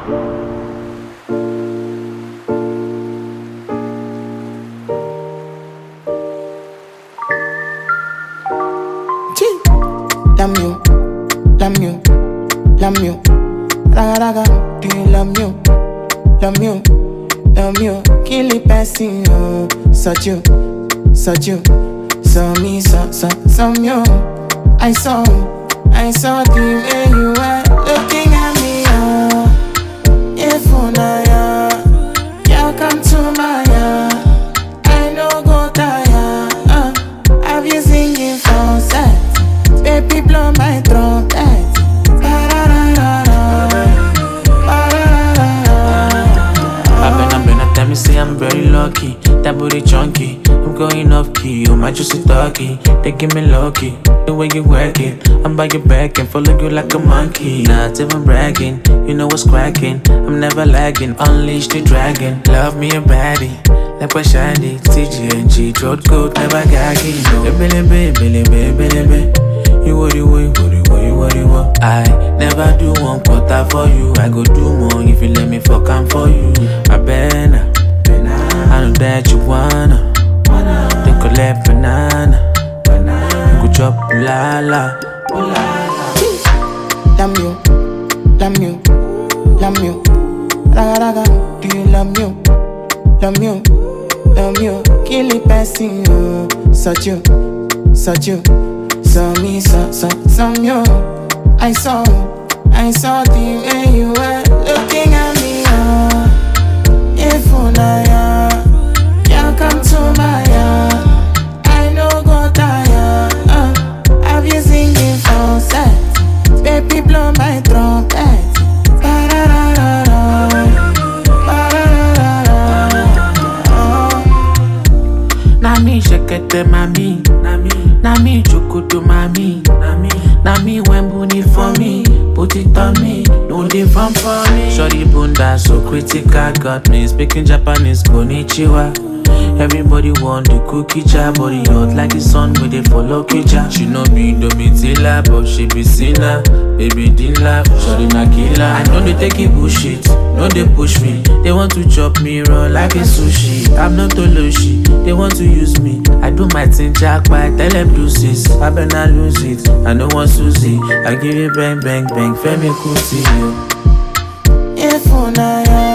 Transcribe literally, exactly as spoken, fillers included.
Love you, love you, love you. Raga raga, do you love you, love you, love you? Kill it, passing you, such you, such you. So me, so so so you. I saw, I saw the way you were looking at me. Oh, if una ya, you come to my ya. I no go tire. Uh, I've you singing falsetto. Baby, blow my trumpet. I've been, I've been, I tell me say I'm very lucky. That booty chunky, I'm going off key. Oh my juicy talkie, they give me lucky. The way you work it, I'm by your back and follow you like a monkey. Not even bragging, you know what's cracking. I'm never lagging, unleash the dragon. Love me a baddie, like what shiny. T G N G, throat coat, never gagging. No, baby, baby, baby, baby, baby. You what you what, what you what you what you what? I never do one quarter for you. I go do more if you let me fuck I'm for you. I better, I know that you wanna. They collect banana. You go chop la la. Love you, love you, love you. Raga raga, do you love you, love you, love you? Kill it, passing you, such you, such you. So me, so, so, so you. I saw, I saw the way you were looking at me. Oh, if una ya, you come to my ya. I no go tire. Uh, I've you singing falsetto. Baby, blow my trumpet. Na me shekete mami, na me, na me chokudu mami, na me, na me when booty for me, put it on me, no different for me. Shorty bunda so critical, got me speaking Japanese konnichiwa. Everybody want the cookie jar, body hot like the sun where they follow Kija. She no be Domitilla, but she be sinner. Baby didn't laugh, shorty na killer. I know they take it bullshit, no they push me. They want to chop me raw like a sushi. I'm not Toloshi, they want to use me. I do my thing jack by tell them deuces. I better lose it, I don't want Susie. I give you bang bang bang, Femi Kuti. If una ya.